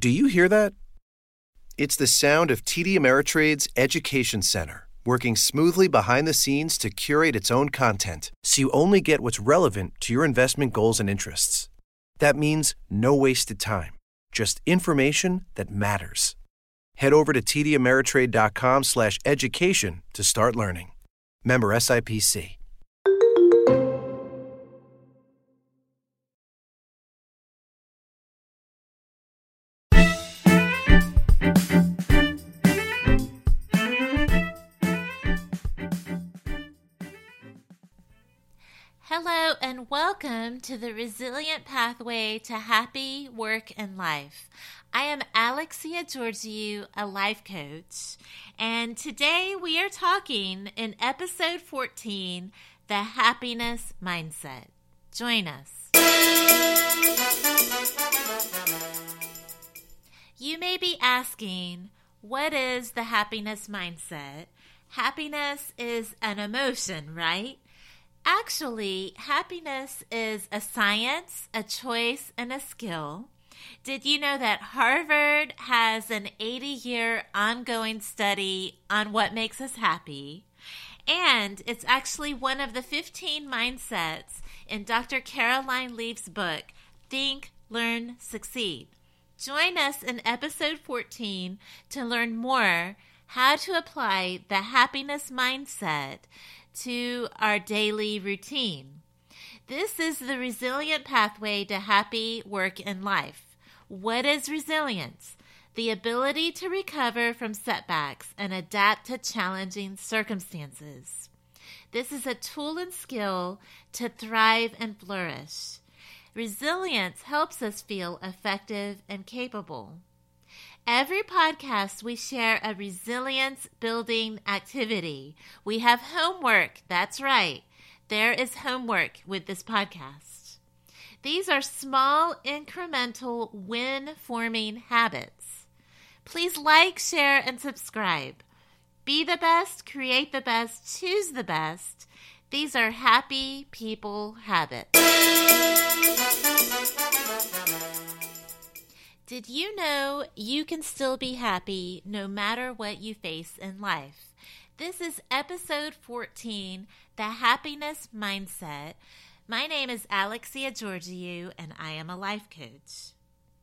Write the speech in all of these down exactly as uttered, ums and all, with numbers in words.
Do you hear that? It's the sound of T D Ameritrade's Education Center, working smoothly behind the scenes to curate its own content, so you only get what's relevant to your investment goals and interests. That means no wasted time, just information that matters. Head over to tdameritrade.com slash education to start learning. Member S I P C. Hello and welcome to the Resilient Pathway to Happy Work and Life. I am Alexia Georgiou, a life coach, and today we are talking in episode fourteen, The Happiness Mindset. Join us. You may be asking, what is the happiness mindset? Happiness is an emotion, right? Actually, happiness is a science, a choice, and a skill. Did you know that Harvard has an eighty-year ongoing study on what makes us happy? And it's actually one of the fifteen mindsets in Doctor Caroline Leaf's book, Think, Learn, Succeed. Join us in episode fourteen to learn more how to apply the happiness mindset to our daily routine. This is the Resilient Pathway to Happy Work and Life. What is resilience? The ability to recover from setbacks and adapt to challenging circumstances. This is a tool and skill to thrive and flourish. Resilience helps us feel effective and capable. Every podcast, we share a resilience-building activity. We have homework. That's right. There is homework with this podcast. These are small, incremental, win-forming habits. Please like, share, and subscribe. Be the best, create the best, choose the best. These are happy people habits. Did you know you can still be happy no matter what you face in life? This is episode fourteen, The Happiness Mindset. My name is Alexia Georgiou, and I am a life coach.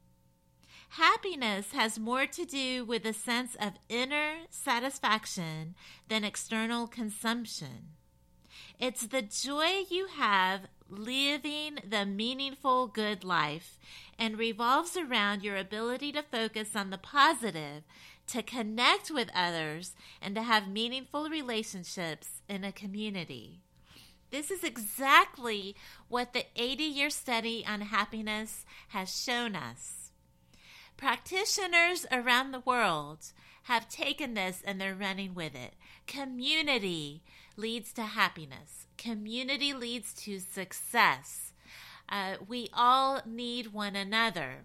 Happiness has more to do with a sense of inner satisfaction than external consumption. It's the joy you have living the meaningful good life and revolves around your ability to focus on the positive, to connect with others, and to have meaningful relationships in a community. This is exactly what the eighty-year study on happiness has shown us. Practitioners around the world have taken this and they're running with it. Community leads to happiness. Community leads to success. Uh, we all need one another.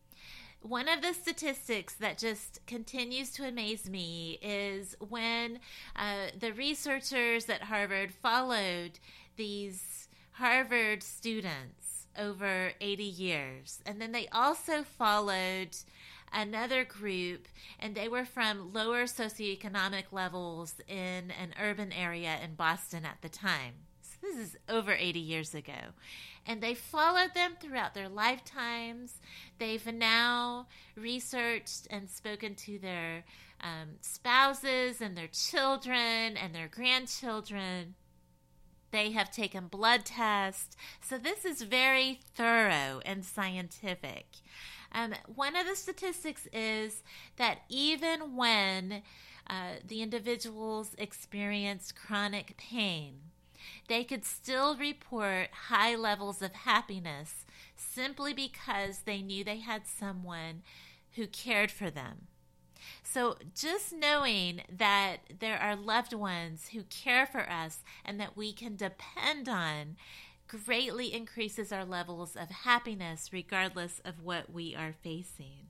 One of the statistics that just continues to amaze me is when uh, the researchers at Harvard followed these Harvard students over eighty years. And then they also followed another group, and they were from lower socioeconomic levels in an urban area in Boston at the time. So this is over eighty years ago. And they followed them throughout their lifetimes. They've now researched and spoken to their um, spouses and their children and their grandchildren. They have taken blood tests. So this is very thorough and scientific. Um, one of the statistics is that even when uh, the individuals experienced chronic pain, they could still report high levels of happiness simply because they knew they had someone who cared for them. So just knowing that there are loved ones who care for us and that we can depend on greatly increases our levels of happiness regardless of what we are facing.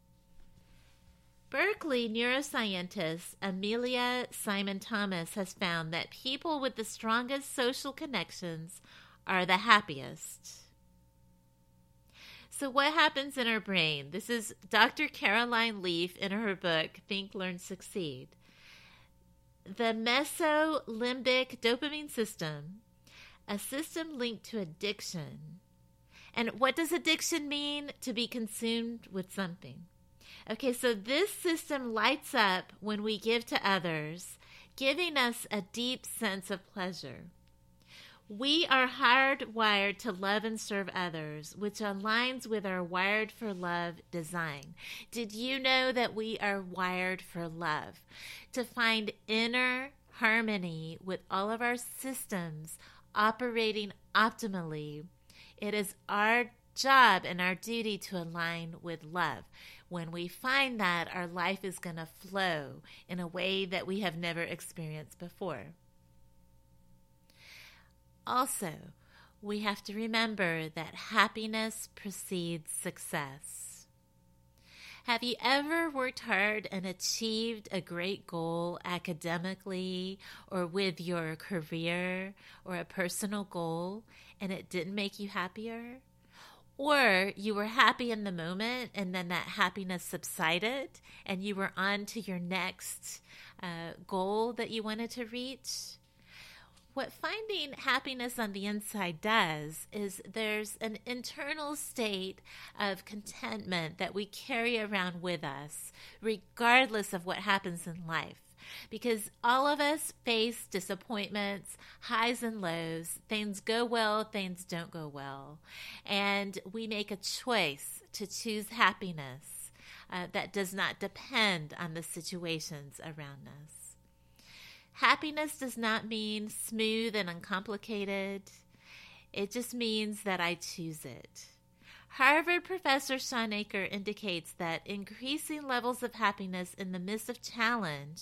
Berkeley neuroscientist Amelia Simon Thomas has found that people with the strongest social connections are the happiest. So what happens in our brain? This is Doctor Caroline Leaf in her book, Think, Learn, Succeed. The mesolimbic dopamine system, a system linked to addiction. And what does addiction mean? To be consumed with something. Okay, so this system lights up when we give to others, giving us a deep sense of pleasure. We are hardwired to love and serve others, which aligns with our wired for love design. Did you know that we are wired for love? To find inner harmony with all of our systems operating optimally, it is our job and our duty to align with love. When we find that, our life is going to flow in a way that we have never experienced before. Also, we have to remember that happiness precedes success. Have you ever worked hard and achieved a great goal academically or with your career or a personal goal and it didn't make you happier? Or you were happy in the moment and then that happiness subsided and you were on to your next uh, goal that you wanted to reach? What finding happiness on the inside does is there's an internal state of contentment that we carry around with us, regardless of what happens in life. Because all of us face disappointments, highs and lows. Things go well, things don't go well. And we make a choice to choose happiness uh, that does not depend on the situations around us. Happiness does not mean smooth and uncomplicated. It just means that I choose it. Harvard professor Shawn Achor indicates that increasing levels of happiness in the midst of challenge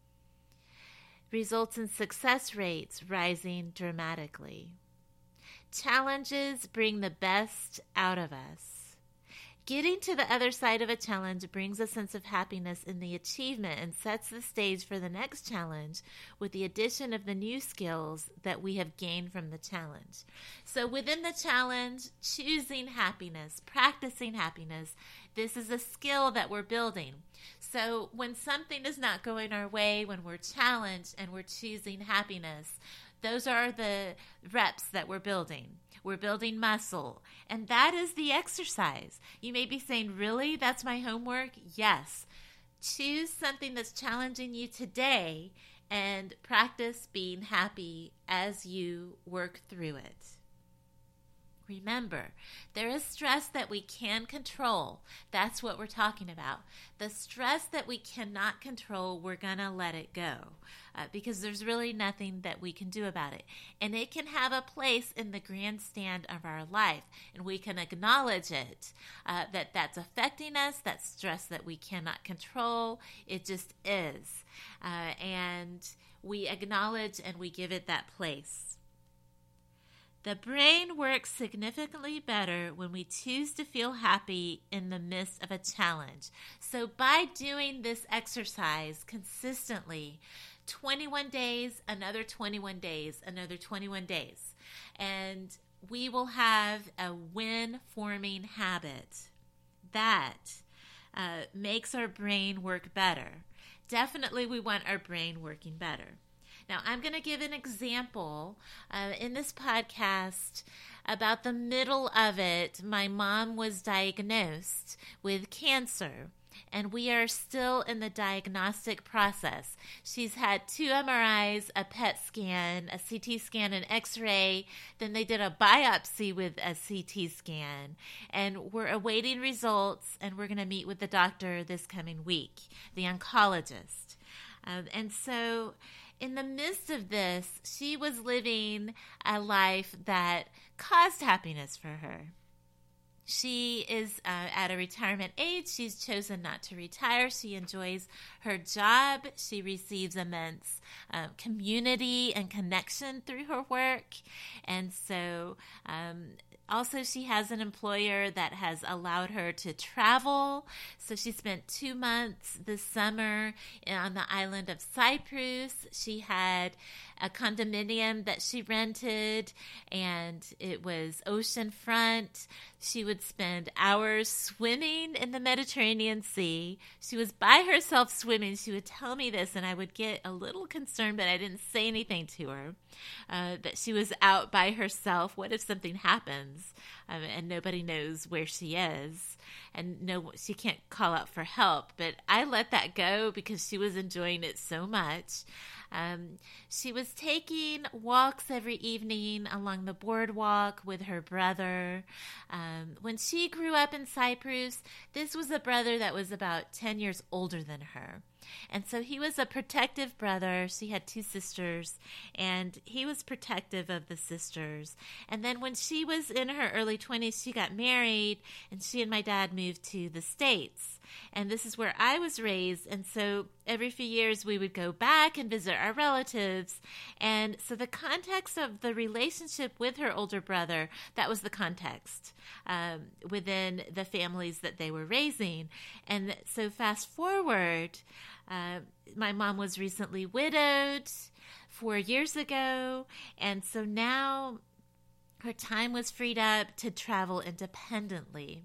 results in success rates rising dramatically. Challenges bring the best out of us. Getting to the other side of a challenge brings a sense of happiness in the achievement and sets the stage for the next challenge with the addition of the new skills that we have gained from the challenge. So within the challenge, choosing happiness, practicing happiness, this is a skill that we're building. So when something is not going our way, when we're challenged and we're choosing happiness, those are the reps that we're building. We're building muscle. And that is the exercise. You may be saying, really? That's my homework? Yes. Choose something that's challenging you today and practice being happy as you work through it. Remember, there is stress that we can control. That's what we're talking about. The stress that we cannot control, we're going to let it go uh, because there's really nothing that we can do about it. And it can have a place in the grandstand of our life, and we can acknowledge it, uh, that that's affecting us, that stress that we cannot control. It just is. Uh, and we acknowledge and we give it that place. The brain works significantly better when we choose to feel happy in the midst of a challenge. So by doing this exercise consistently, twenty-one days, another twenty-one days, another twenty-one days, and we will have a win-forming habit that uh, makes our brain work better. Definitely we want our brain working better. Now, I'm going to give an example uh, in this podcast. About the middle of it, my mom was diagnosed with cancer, and we are still in the diagnostic process. She's had two M R Is, a P E T scan, a C T scan, an X-ray. Then they did a biopsy with a C T scan, and we're awaiting results, and we're going to meet with the doctor this coming week, the oncologist. Um, and so in the midst of this, she was living a life that caused happiness for her. She is uh, at a retirement age. She's chosen not to retire. She enjoys her job. She receives immense uh, community and connection through her work. And so um, Also, she has an employer that has allowed her to travel. So she spent two months this summer on the island of Cyprus. She had a condominium that she rented, and it was oceanfront. She would spend hours swimming in the Mediterranean Sea. She was by herself swimming. She would tell me this, and I would get a little concerned, but I didn't say anything to her, uh, that she was out by herself. What if something happens um, and nobody knows where she is? And no, she can't call out for help. But I let that go because she was enjoying it so much. Um, she was taking walks every evening along the boardwalk with her brother. Um, when she grew up in Cyprus, this was a brother that was about ten years older than her. And so he was a protective brother. She had two sisters, and he was protective of the sisters. And then when she was in her early twenties, she got married, and she and my dad moved to the States. And this is where I was raised. And so every few years we would go back and visit our relatives. And so the context of the relationship with her older brother, that was the context um, within the families that they were raising. And so fast forward, uh, my mom was recently widowed four years ago. And so now her time was freed up to travel independently.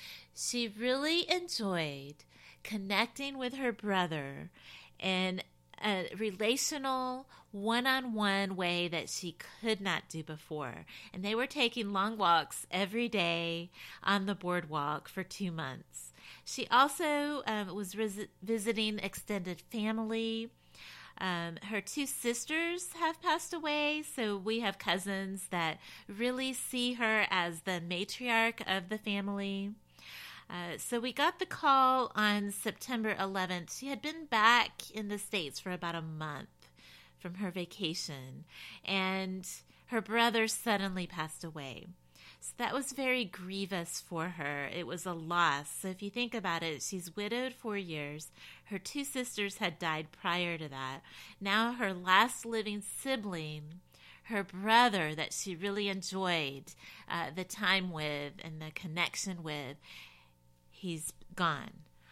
She really enjoyed connecting with her brother in a relational, one-on-one way that she could not do before. And they were taking long walks every day on the boardwalk for two months. She also um, was res- visiting extended family. Um, her two sisters have passed away, so we have cousins that really see her as the matriarch of the family. Uh, so we got the call on September eleventh. She had been back in the States for about a month from her vacation, and her brother suddenly passed away. So that was very grievous for her. It was a loss. So if you think about it, she's widowed four years. Her two sisters had died prior to that. Now her last living sibling, her brother that she really enjoyed uh, the time with and the connection with, he's gone.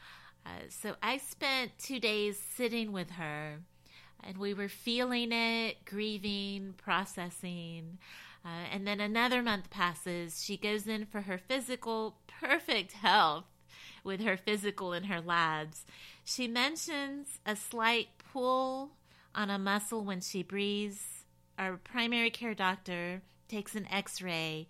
Uh, so I spent two days sitting with her, and we were feeling it, grieving, processing. Uh, and then another month passes. She goes in for her physical, perfect health with her physical in her labs. She mentions a slight pull on a muscle when she breathes. Our primary care doctor takes an x-ray,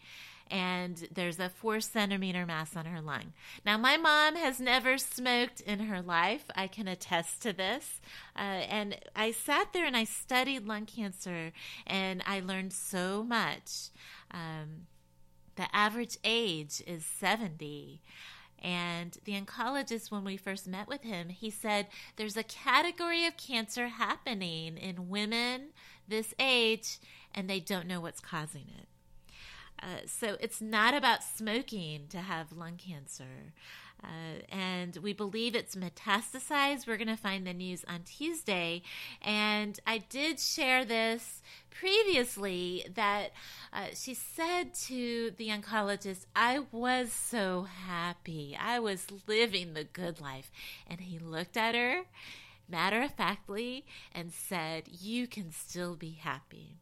and there's a four centimeter mass on her lung. Now, my mom has never smoked in her life. I can attest to this. Uh, and I sat there and I studied lung cancer, and I learned so much. Um, the average age is seventy. And the oncologist, when we first met with him, he said there's a category of cancer happening in women this age, and they don't know what's causing it. Uh, so it's not about smoking to have lung cancer. Uh, and we believe it's metastasized. We're going to find the news on Tuesday. And I did share this previously that uh, she said to the oncologist, I was so happy. I was living the good life. And he looked at her matter-of-factly and said, you can still be happy.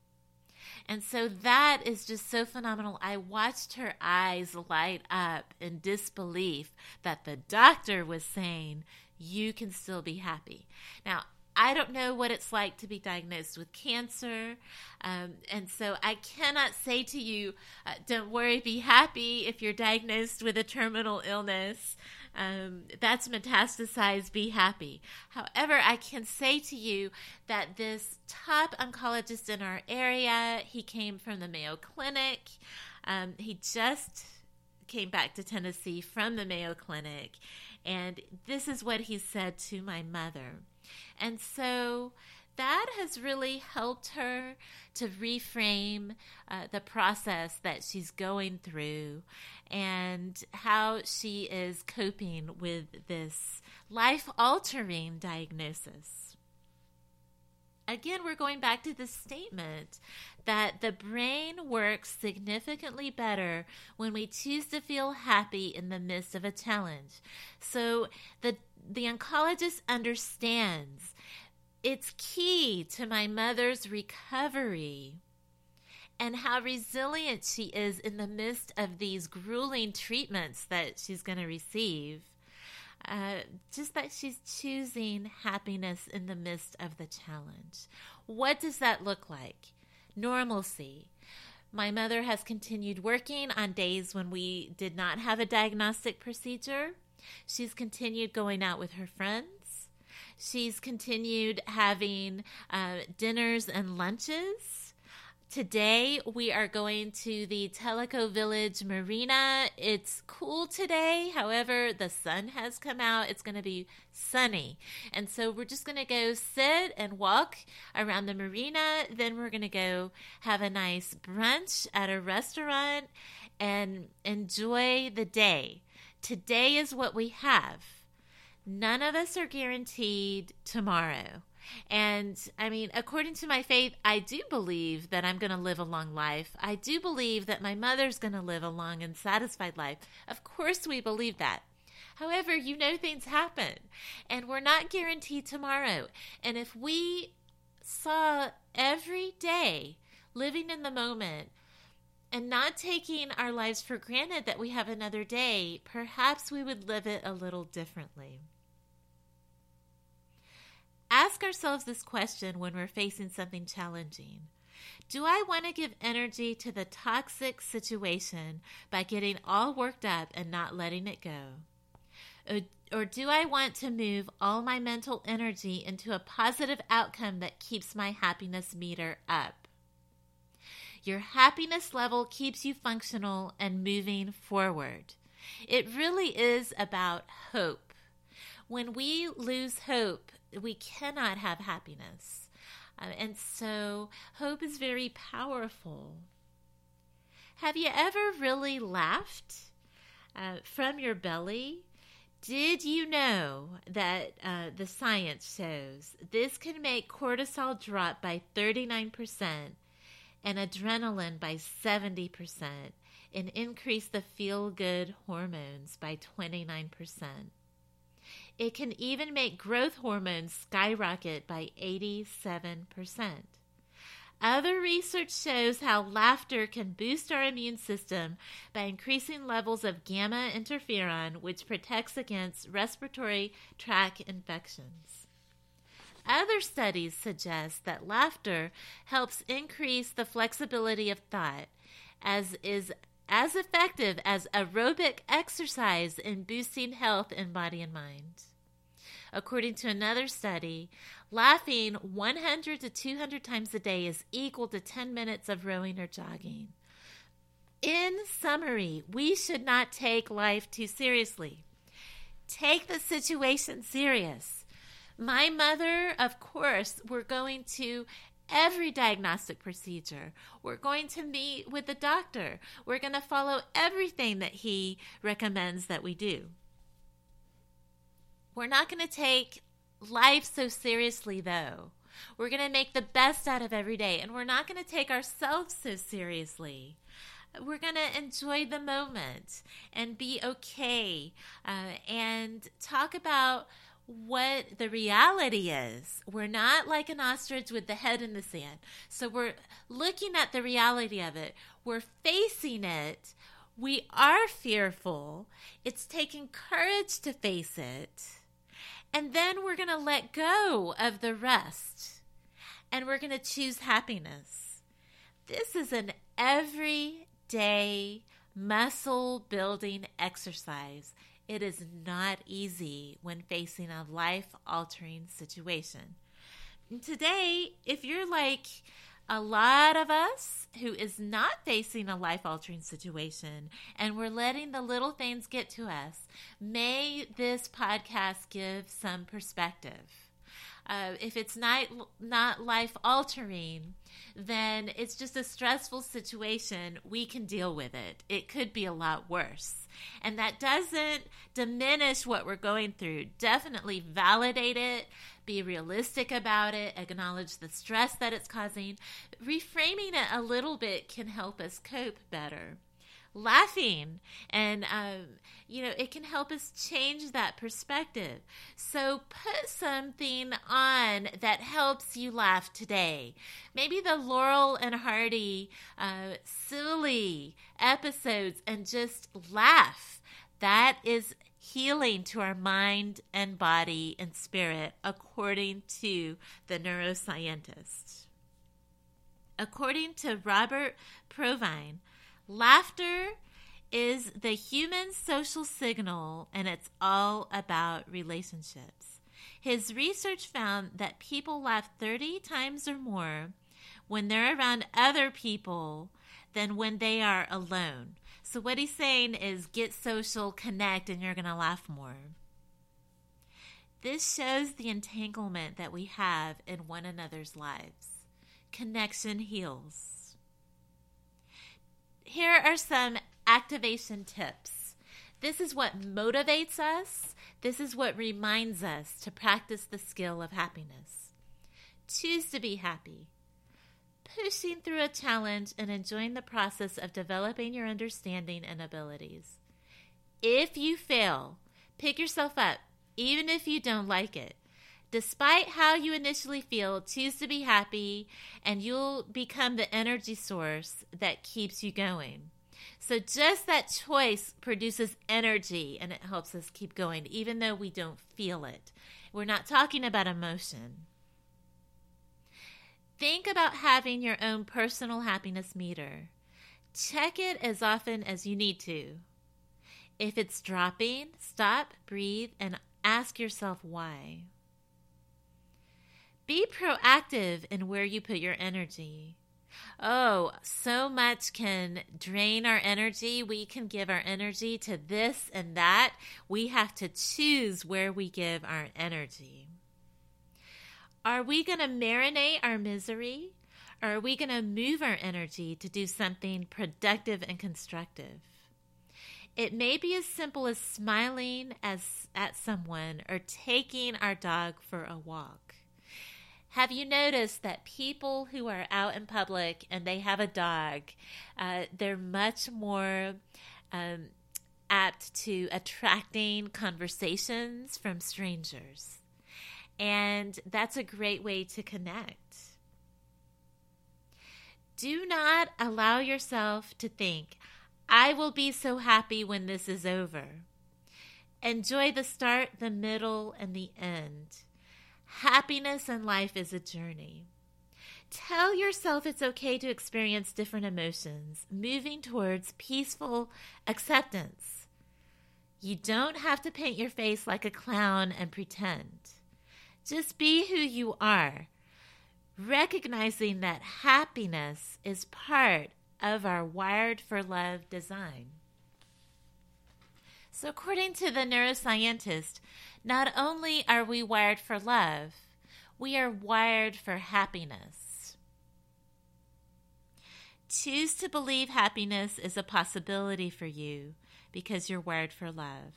And so that is just so phenomenal. I watched her eyes light up in disbelief that the doctor was saying, you can still be happy. Now, I don't know what it's like to be diagnosed with cancer. Um, and so I cannot say to you, uh, don't worry, be happy if you're diagnosed with a terminal illness. Um, that's metastasized, be happy. However, I can say to you that this top oncologist in our area, he came from the Mayo Clinic. Um, he just came back to Tennessee from the Mayo Clinic. And this is what he said to my mother. And so that has really helped her to reframe uh, the process that she's going through and how she is coping with this life-altering diagnosis. again, we're going back to the statement that the brain works significantly better when we choose to feel happy in the midst of a challenge. So the the oncologist understands it's key to my mother's recovery and how resilient she is in the midst of these grueling treatments that she's going to receive. Uh, just that she's choosing happiness in the midst of the challenge. What does that look like? Normalcy. My mother has continued working on days when we did not have a diagnostic procedure. She's continued going out with her friends. She's continued having uh, dinners and lunches. Today, we are going to the Tellico Village Marina. It's cool today. However, the sun has come out. It's going to be sunny. And so we're just going to go sit and walk around the marina. Then we're going to go have a nice brunch at a restaurant and enjoy the day. Today is what we have. None of us are guaranteed tomorrow. And I mean, according to my faith, I do believe that I'm going to live a long life. I do believe that my mother's going to live a long and satisfied life. Of course, we believe that. However, you know, things happen and we're not guaranteed tomorrow. And if we saw every day living in the moment and not taking our lives for granted that we have another day, perhaps we would live it a little differently. Ask ourselves this question when we're facing something challenging. Do I want to give energy to the toxic situation by getting all worked up and not letting it go? Or, or do I want to move all my mental energy into a positive outcome that keeps my happiness meter up? Your happiness level keeps you functional and moving forward. It really is about hope. When we lose hope, we cannot have happiness. Uh, and so hope is very powerful. Have you ever really laughed uh, from your belly? Did you know that uh, the science shows this can make cortisol drop by thirty-nine percent and adrenaline by seventy percent and increase the feel-good hormones by twenty-nine percent? It can even make growth hormones skyrocket by eighty-seven percent. Other research shows how laughter can boost our immune system by increasing levels of gamma interferon, which protects against respiratory tract infections. Other studies suggest that laughter helps increase the flexibility of thought, as is as effective as aerobic exercise in boosting health in body and mind. According to another study, laughing one hundred to two hundred times a day is equal to ten minutes of rowing or jogging. In summary, we should not take life too seriously. Take the situation serious. My mother, of course, we're going to every diagnostic procedure. We're going to meet with the doctor. We're going to follow everything that he recommends that we do. We're not going to take life so seriously, though. We're going to make the best out of every day, and we're not going to take ourselves so seriously. We're going to enjoy the moment and be okay uh, and talk about what the reality is. We're not like an ostrich with the head in the sand. So we're looking at the reality of it. We're facing it. We are fearful. It's taking courage to face it. And then we're going to let go of the rest. And we're going to choose happiness. This is an everyday muscle building exercise. It is not easy when facing a life-altering situation. And today, if you're like a lot of us who is not facing a life-altering situation and we're letting the little things get to us, may this podcast give some perspective. Uh, if it's not not life altering, then it's just a stressful situation. We can deal with it. It could be a lot worse. And that doesn't diminish what we're going through. Definitely validate it, be realistic about it, acknowledge the stress that it's causing. Reframing it a little bit can help us cope better. Laughing and um, you know, it can help us change that perspective. So put something on that helps you laugh today. Maybe the Laurel and Hardy uh, silly episodes, and just laugh. That is healing to our mind and body and spirit, according to the neuroscientist. According to Robert Provine, laughter is the human social signal, and it's all about relationships. His research found that people laugh thirty times or more when they're around other people than when they are alone. So what he's saying is get social, connect, and you're going to laugh more. This shows the entanglement that we have in one another's lives. Connection heals. Here are some activation tips. This is what motivates us. This is what reminds us to practice the skill of happiness. Choose to be happy. Pushing through a challenge and enjoying the process of developing your understanding and abilities. If you fail, pick yourself up, even if you don't like it. Despite how you initially feel, choose to be happy, and you'll become the energy source that keeps you going. So just that choice produces energy, and it helps us keep going, even though we don't feel it. We're not talking about emotion. Think about having your own personal happiness meter. Check it as often as you need to. If it's dropping, stop, breathe, and ask yourself why. Be proactive in where you put your energy. Oh, so much can drain our energy. We can give our energy to this and that. We have to choose where we give our energy. Are we going to marinate our misery, or are we going to move our energy to do something productive and constructive? It may be as simple as smiling as at someone or taking our dog for a walk. Have you noticed that people who are out in public and they have a dog, uh, they're much more um, apt to attracting conversations from strangers? And that's a great way to connect. Do not allow yourself to think, I will be so happy when this is over. Enjoy the start, the middle, and the end. Happiness in life is a journey. Tell yourself it's okay to experience different emotions, moving towards peaceful acceptance. You don't have to paint your face like a clown and pretend. Just be who you are, recognizing that happiness is part of our Wired for Love design. So according to the neuroscientist, not only are we wired for love, we are wired for happiness. Choose to believe happiness is a possibility for you because you're wired for love.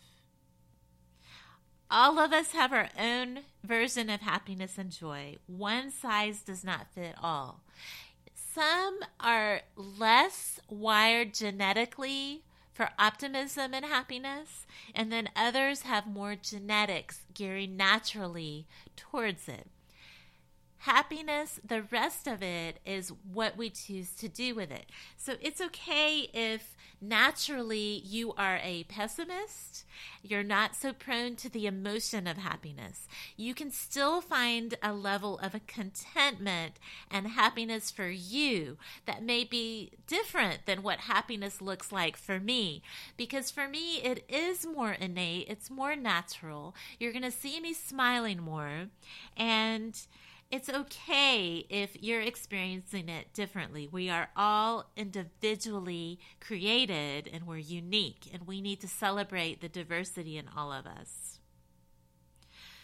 All of us have our own version of happiness and joy. One size does not fit all. Some are less wired genetically for optimism and happiness, and then others have more genetics gearing naturally towards it. Happiness, the rest of it is what we choose to do with it. So it's okay if naturally you are a pessimist, you're not so prone to the emotion of happiness. You can still find a level of a contentment and happiness for you that may be different than what happiness looks like for me. Because for me, it is more innate, it's more natural. You're going to see me smiling more, and it's okay if you're experiencing it differently. We are all individually created and we're unique, and we need to celebrate the diversity in all of us.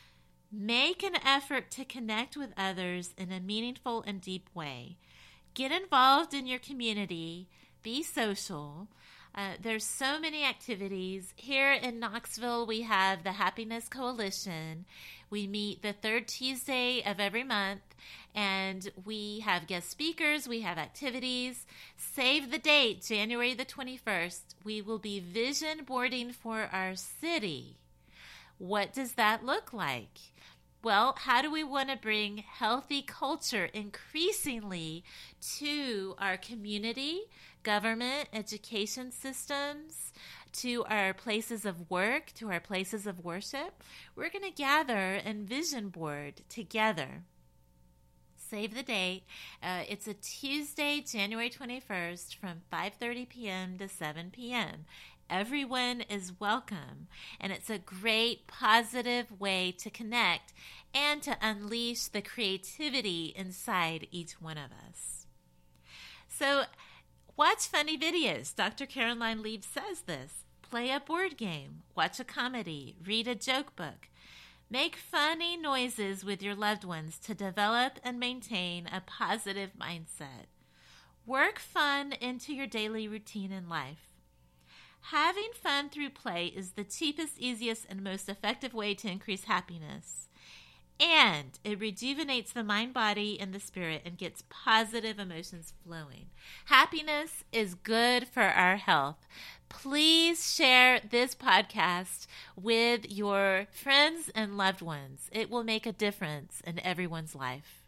Make an effort to connect with others in a meaningful and deep way. Get involved in your community. Be social. Uh, there's so many activities. Here in Knoxville, we have the Happiness Coalition. We meet the third Tuesday of every month, and we have guest speakers. We have activities. Save the date, January the twenty-first. We will be vision boarding for our city. What does that look like? Well, how do we want to bring healthy culture increasingly to our community, government, education systems, to our places of work, to our places of worship? We're going to gather and vision board together. Save the date. Uh, it's a Tuesday, January twenty-first from five thirty p.m. to seven p.m. Everyone is welcome, and it's a great positive way to connect and to unleash the creativity inside each one of us. So watch funny videos. Doctor Caroline Leib says this. Play a board game, watch a comedy, read a joke book. Make funny noises with your loved ones to develop and maintain a positive mindset. Work fun into your daily routine in life. Having fun through play is the cheapest, easiest, and most effective way to increase happiness. And it rejuvenates the mind, body, and the spirit and gets positive emotions flowing. Happiness is good for our health. Please share this podcast with your friends and loved ones. It will make a difference in everyone's life.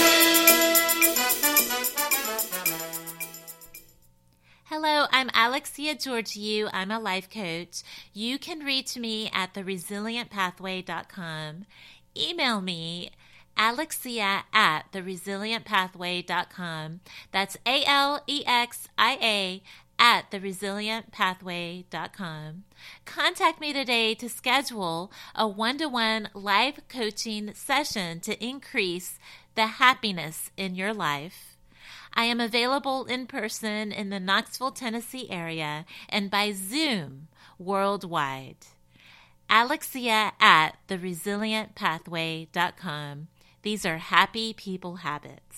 Hello, I'm Alexia Georgiou. I'm a life coach. You can reach me at the resilient pathway dot com. Email me, alexia at the resilient pathway dot com. That's A L E X I A at the resilient pathway dot com. Contact me today to schedule a one-to-one life coaching session to increase the happiness in your life. I am available in person in the Knoxville, Tennessee area and by Zoom worldwide. Alexia at the resilient pathway dot com. These are happy people habits.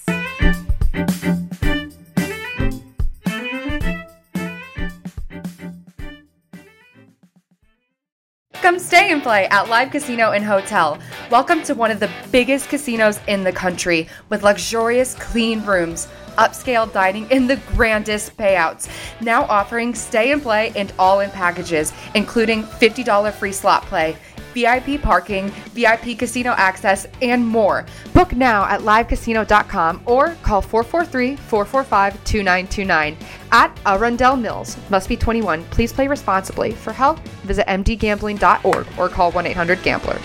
Come stay and play at Live Casino and Hotel. Welcome to one of the biggest casinos in the country with luxurious, clean rooms, upscale dining, and the grandest payouts. Now offering stay and play and all-in packages, including fifty dollars free slot play, V I P parking, V I P casino access, and more. Book now at live casino dot com or call four four three, four four five, two nine two nine. At Arundel Mills. Must be twenty-one. Please play responsibly. For help, visit m d gambling dot org or call one eight hundred gambler.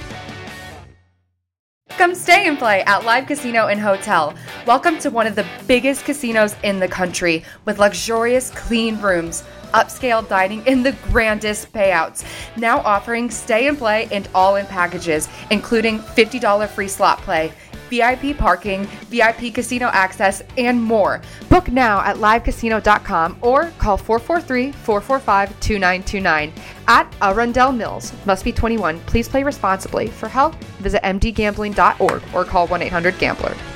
Come stay and play at Live Casino and Hotel. Welcome to one of the biggest casinos in the country with luxurious, clean rooms, upscale dining, and the grandest payouts. Now offering stay and play and all-in packages, including fifty dollars free slot play, V I P parking, V I P casino access, and more. Book now at live casino dot com or call four four three, four four five, two nine two nine. At Arundel Mills. Must be twenty-one. Please play responsibly. For help, visit m d gambling dot org or call one eight hundred gambler.